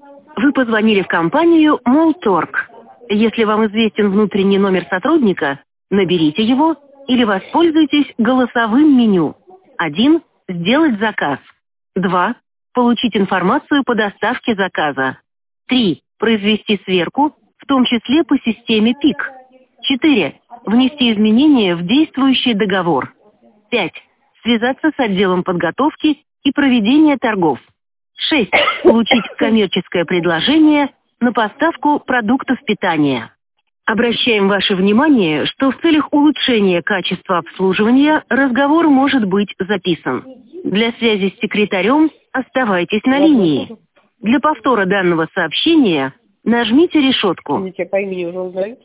Вы позвонили в компанию Молторг. Если вам известен внутренний номер сотрудника, наберите его или воспользуйтесь голосовым меню. 1. Сделать заказ. 2. Получить информацию по доставке заказа. 3. Произвести сверку, в том числе по системе ПИК. 4. Внести изменения в действующий договор. 5. Связаться с отделом подготовки и проведения торгов. 6. Получить коммерческое предложение на поставку продуктов питания. Обращаем ваше внимание, что в целях улучшения качества обслуживания разговор может быть записан. Для связи с секретарем оставайтесь на линии. Для повтора данного сообщения нажмите решетку. Они тебя по имени уже узнают?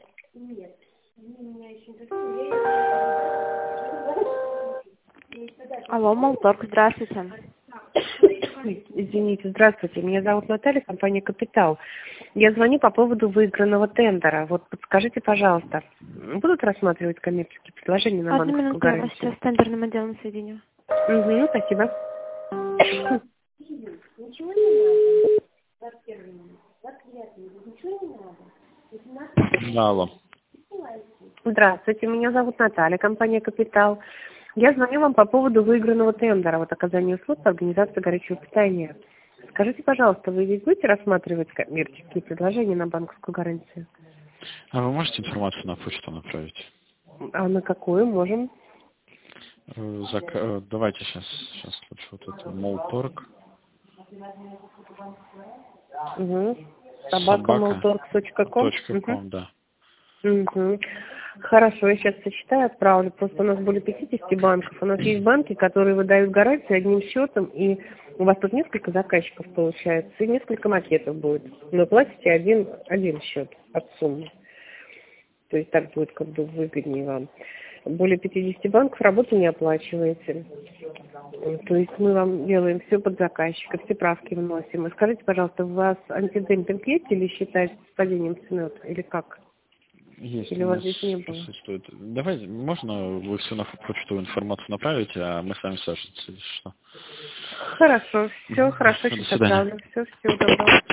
Алло, Молторг, здравствуйте. Извините, здравствуйте. Меня зовут Наталья, компания «Капитал». Я звоню по поводу выигранного тендера. Вот подскажите, пожалуйста, будут рассматривать коммерческие предложения на Одну банковскую минуту, я вас гарантию? сейчас с тендерным отделом соединю. Угу, спасибо. Алло. Здравствуйте, меня зовут Наталья, компания «Капитал». Я звоню вам по поводу выигранного тендера, вот оказания услуг по организации горячего питания. Скажите, пожалуйста, вы ведь будете рассматривать коммерческие предложения на банковскую гарантию? А вы можете информацию на почту направить? А на какую можем? Давайте сейчас лучше вот это Молторг. Угу. Собака.молторг.ком. .com, да. Угу. Хорошо, я сейчас сочетаю, отправлю. Просто у нас более 50 банков. У нас есть банки, которые выдают гарантию одним счетом, и у вас тут несколько заказчиков получается, и несколько макетов будет. Но платите один счет от суммы. То есть так будет как бы выгоднее вам. Более 50 банков работу не оплачиваете. То есть мы вам делаем все под заказчика, все правки вносим. И скажите, пожалуйста, у вас антидемпинг есть или считаете с падением цены, или как? Есть. Или у вас здесь не было? Давайте, можно вы все на почту информацию направите, а мы с вами свяжемся, если что. Хорошо, все, хорошо, До сейчас свидания. отправлю. Все, всего доброго.